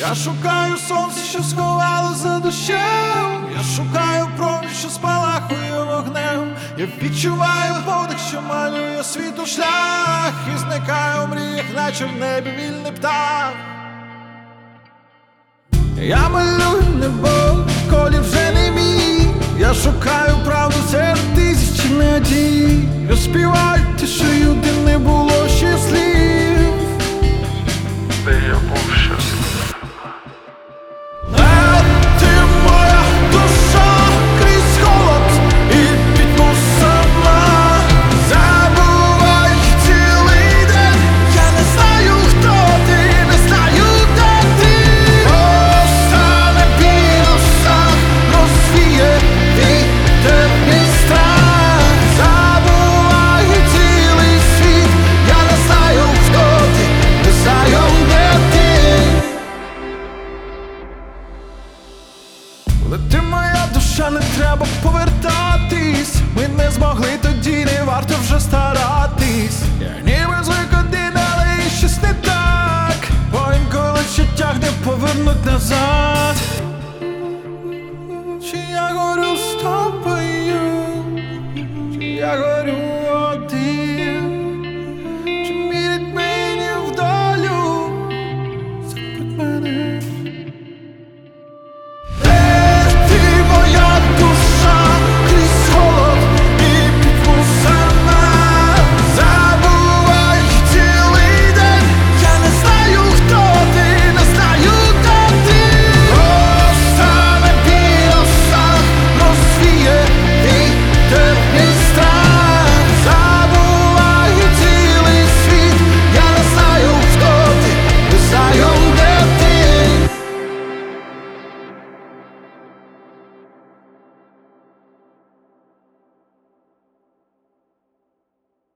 Я шукаю сонце, що сховало за дощем. Я шукаю промінь, що спалахує вогнем. Я відчуваю подих, що малює світу шлях, і зникаю в мріях, наче в небі вільний птах. Я малюю небо, колір вже не мій. Я шукаю правду серед тисячі надій. Я співаю тишею, де не було ще слів. Де я був щасливий. Лети, моя душа, не треба повертатись. Ми не змогли тоді, не варто вже старатись. Я ніби звик один, але і щось не так. Бо інколи ще тягне повернуть назад.